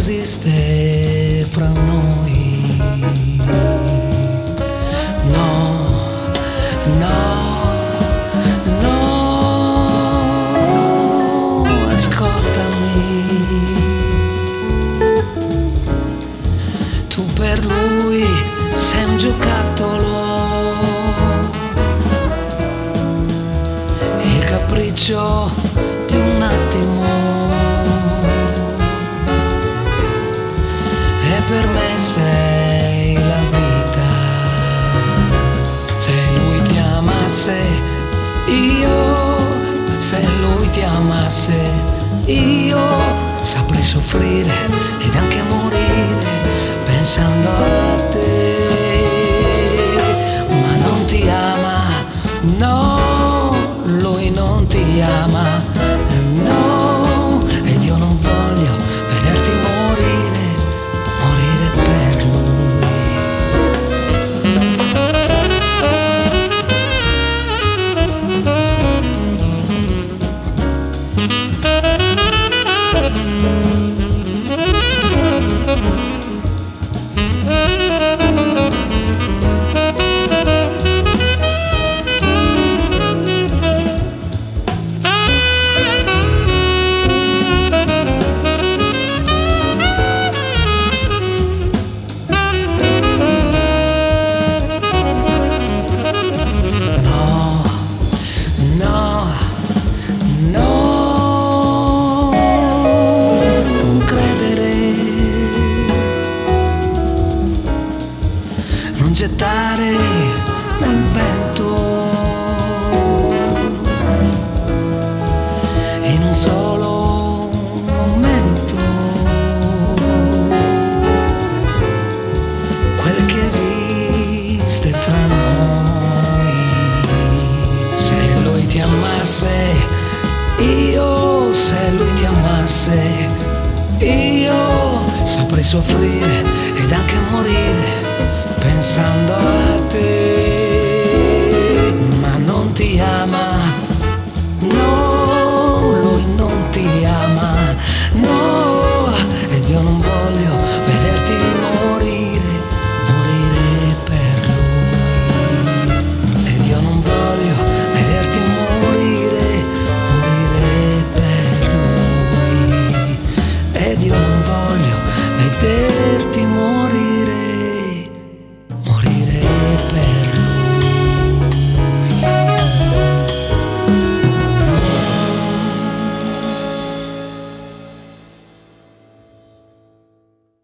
esiste fra noi. No, no, no, ascoltami. Tu per lui sei un giocattolo, il capriccio di un attimo, e per me sei la vita. Se lui ti amasse, se lui ti amasse, io saprei soffrire ed anche morire pensando a te. Ma non ti ama, no, lui non ti ama, no, ed io non voglio vederti morire, morire per lui. Non gettare nel vento in un solo momento quel che esiste fra noi. Se lui ti amasse, se lui ti amasse, io saprei soffrire ed anche morire pensando a te. Ma non ti ama,